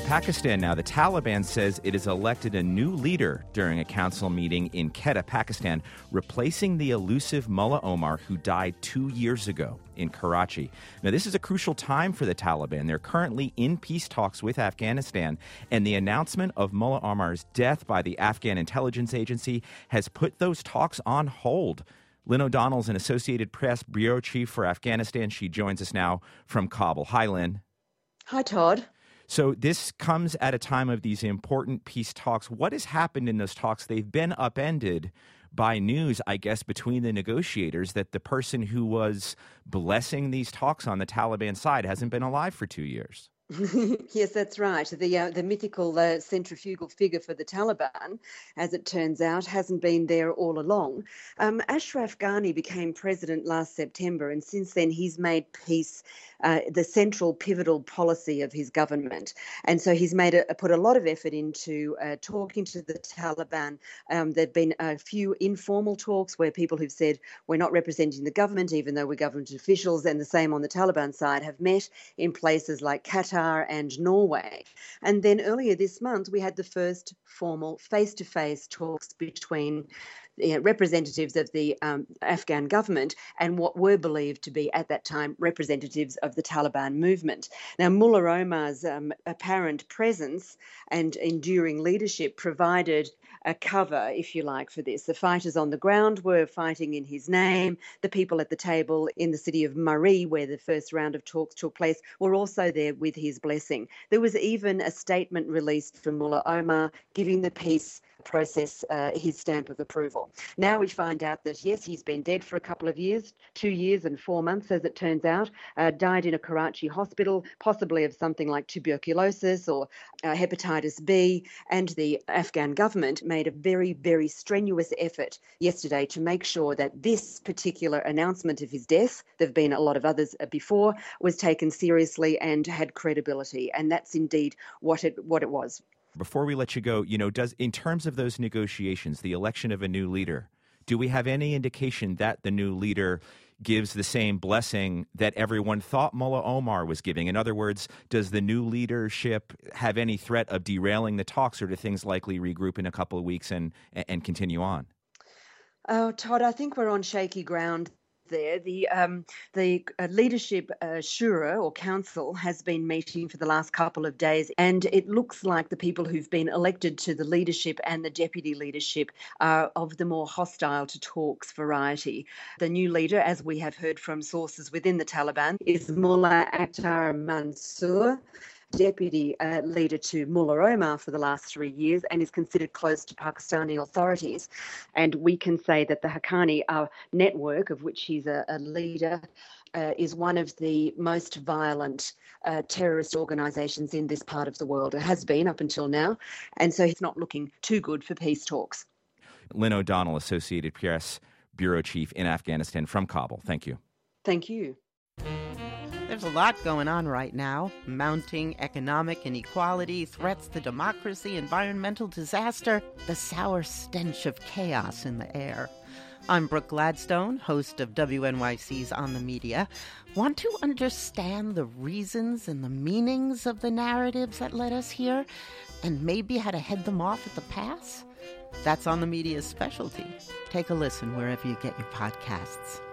Pakistan now. The Taliban says it has elected a new leader during a council meeting in Quetta, Pakistan, replacing the elusive Mullah Omar, who died 2 years ago in Karachi. Now, this is a crucial time for the Taliban. They're currently in peace talks with Afghanistan, and the announcement of Mullah Omar's death by the Afghan intelligence agency has put those talks on hold. Lynn O'Donnell is an Associated Press bureau chief for Afghanistan. She joins us now from Kabul. Hi, Lynn. Hi, Todd. So this comes at a time of these important peace talks. What has happened in those talks? They've been upended by news, I guess, between the negotiators that the person who was blessing these talks on the Taliban side hasn't been alive for 2 years. Yes, that's right. The mythical centrifugal figure for the Taliban, as it turns out, hasn't been there all along. Ashraf Ghani became president last September, and since then he's made peace the central pivotal policy of his government. And so he's put a lot of effort into talking to the Taliban. There've been a few informal talks where people who've said, we're not representing the government, even though we're government officials, and the same on the Taliban side, have met in places like Qatar and Norway. And then earlier this month, we had the first formal face-to-face talks between representatives of the Afghan government and what were believed to be, at that time, representatives of the Taliban movement. Now, Mullah Omar's apparent presence and enduring leadership provided a cover, if you like, for this. The fighters on the ground were fighting in his name. The people at the table in the city of Maree, where the first round of talks took place, were also there with his blessing. There was even a statement released from Mullah Omar giving the peace process his stamp of approval. Now we find out that, yes, he's been dead for a couple of years, 2 years and 4 months, as it turns out, died in a Karachi hospital, possibly of something like tuberculosis or hepatitis B, and the Afghan government made a very, very strenuous effort yesterday to make sure that this particular announcement of his death, there have been a lot of others before, was taken seriously and had credibility. And that's indeed what it was. Before we let you go, in terms of those negotiations, the election of a new leader, do we have any indication that the new leader gives the same blessing that everyone thought Mullah Omar was giving? In other words, does the new leadership have any threat of derailing the talks, or do things likely regroup in a couple of weeks and continue on? Oh, Todd, I think we're on shaky ground there. The leadership shura or council has been meeting for the last couple of days, and it looks like the people who've been elected to the leadership and the deputy leadership are of the more hostile to talks variety. The new leader, as we have heard from sources within the Taliban, is Mullah Akhtar Mansour, deputy leader to Mullah Omar for the last 3 years, and is considered close to Pakistani authorities. And we can say that the Haqqani network, of which he's a leader, is one of the most violent terrorist organisations in this part of the world. It has been up until now, and so it's not looking too good for peace talks. Lynn O'Donnell, Associated Press bureau chief in Afghanistan from Kabul. Thank you. Thank you. There's a lot going on right now. Mounting economic inequality, threats to democracy, environmental disaster, the sour stench of chaos in the air. I'm Brooke Gladstone, host of WNYC's On the Media. Want to understand the reasons and the meanings of the narratives that led us here, and maybe how to head them off at the pass? That's On the Media's specialty. Take a listen wherever you get your podcasts.